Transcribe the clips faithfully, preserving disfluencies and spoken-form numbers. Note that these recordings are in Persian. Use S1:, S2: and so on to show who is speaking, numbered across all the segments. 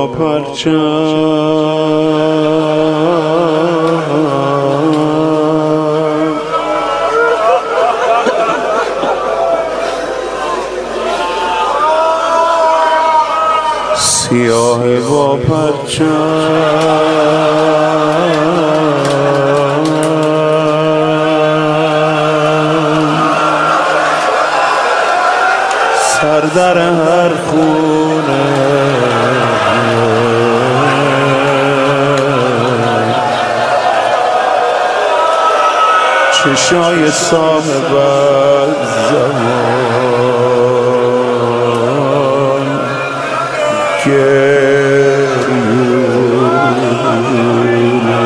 S1: پرچم سیاه با پرچم سر در هر خونه چشای صاحب زمان گریونه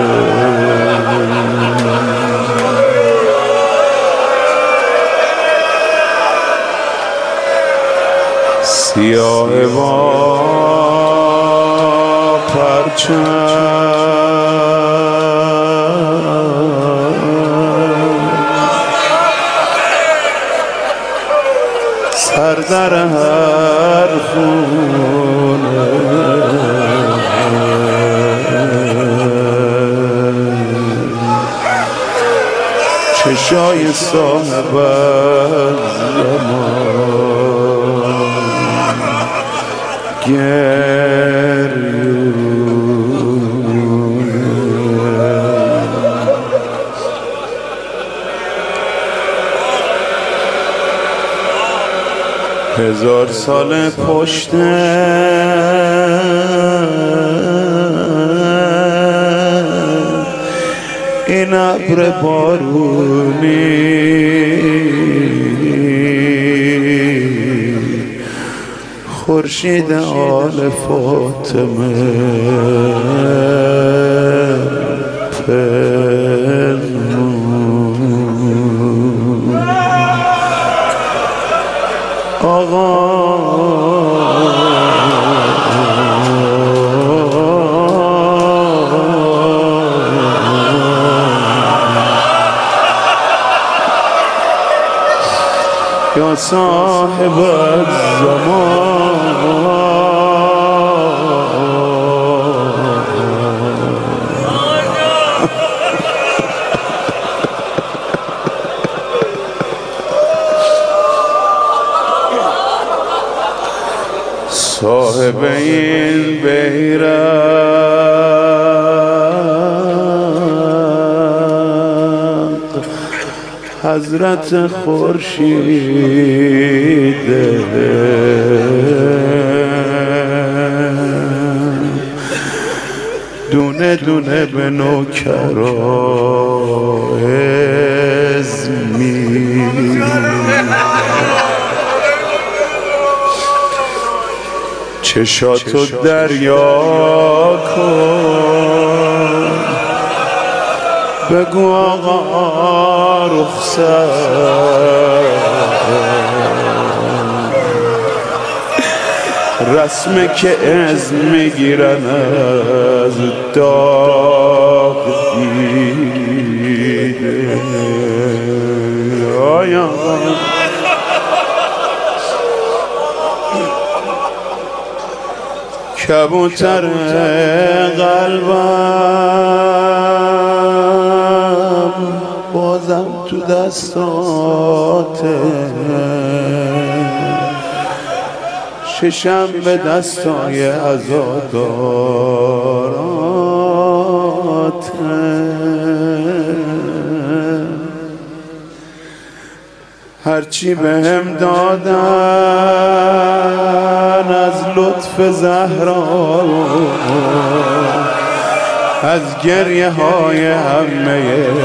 S1: سیاه با پرچم سر در هر خونه چشای صاحب زمان گریونه هزار سال پشت این ابر بارونی خورشید آل فاطمه پنهون آقا یا صاحب الزمان صاحب این بیرق حضرت خورشید دونه دونه به نوکرایز می چشاتو دریا کن بگو آقا رخصت رسمه که از میگیرن از داغ دیده آیا کبوتر قلبم بازم تو دستاته ششم به دستای عزاداراته هرچی بهم دادن از لطف زهرا از گریه های همه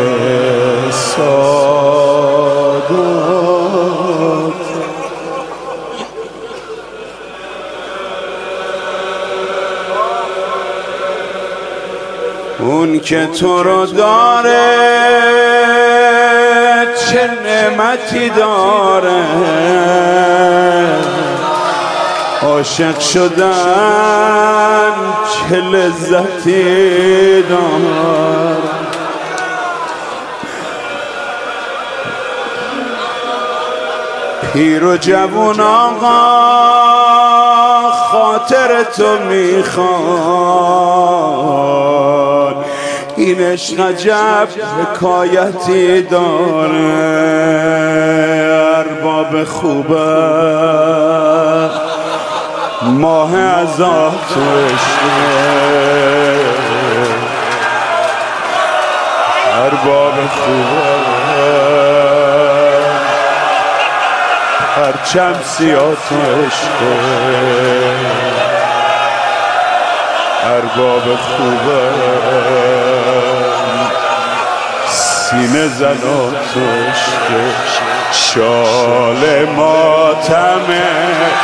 S1: سادات اون که تو رو داره چه نعمتی داره عاشق شدن چه لذتی داره پیر و جوون آقا خاطر تو میخواد. این عشق عجب حکایتی داره، ارباب خوبه ماه ازاد تو عشقه، ارباب خوبه پرچم سیاه تو عشقه، ارباب خوبه سینه زنا تو عشقه. شال ماتمه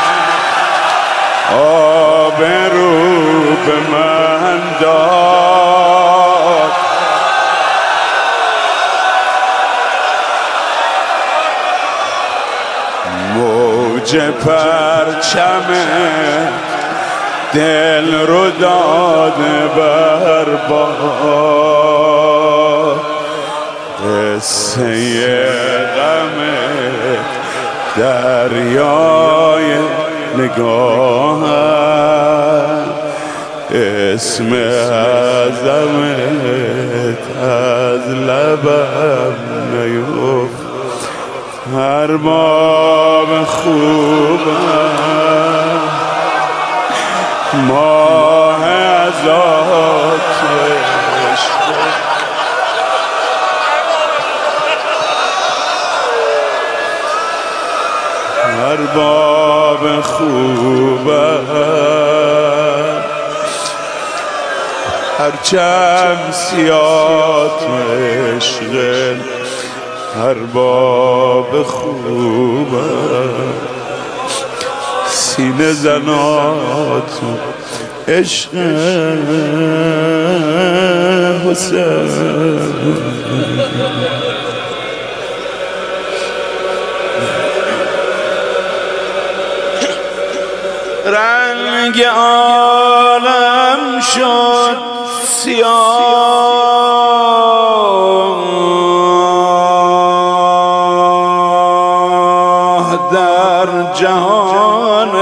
S1: آبرو به من داد، موج پرچمه دل رو داده بر باد، قصه غمت دریای نگاه، اسم عظمت از لبم نیفت. ارباب خوبم ماه ازاد تو عشقه، ارباب خوبم پرچم سیاه تو عشقه، ارباب خوبم سینه زنات عشق حسین. رنگ عالم شد سیاه در جهان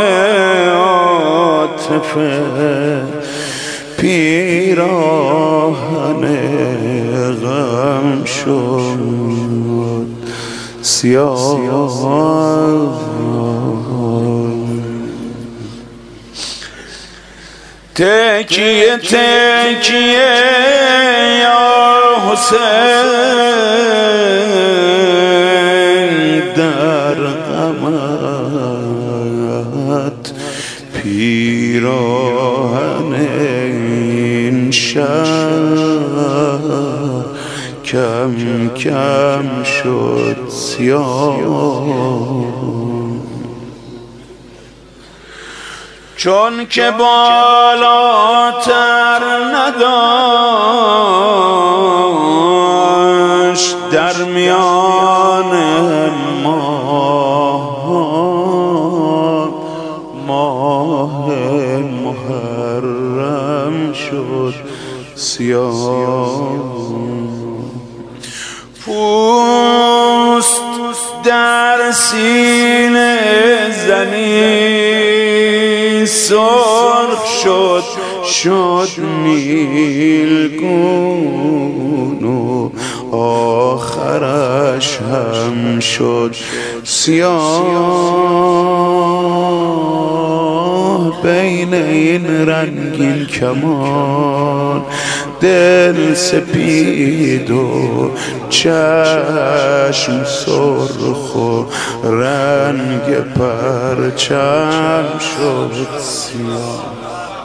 S1: عاطفه، پیراهن غم شد سیاه. تکیه تکیه یا حسین در غمت، پیراهن این شب کم کم شد سیاه. چون که بالاتر نداشت در میان ماه، ماه محرم شد سیاه. پوست در سینه زنی سرخ شد شد نیلگون و آخرش هم شد سیاه. بین این رنگین کمان دل سپید و چشم سرخ و رنگ پرچم شد سیاه.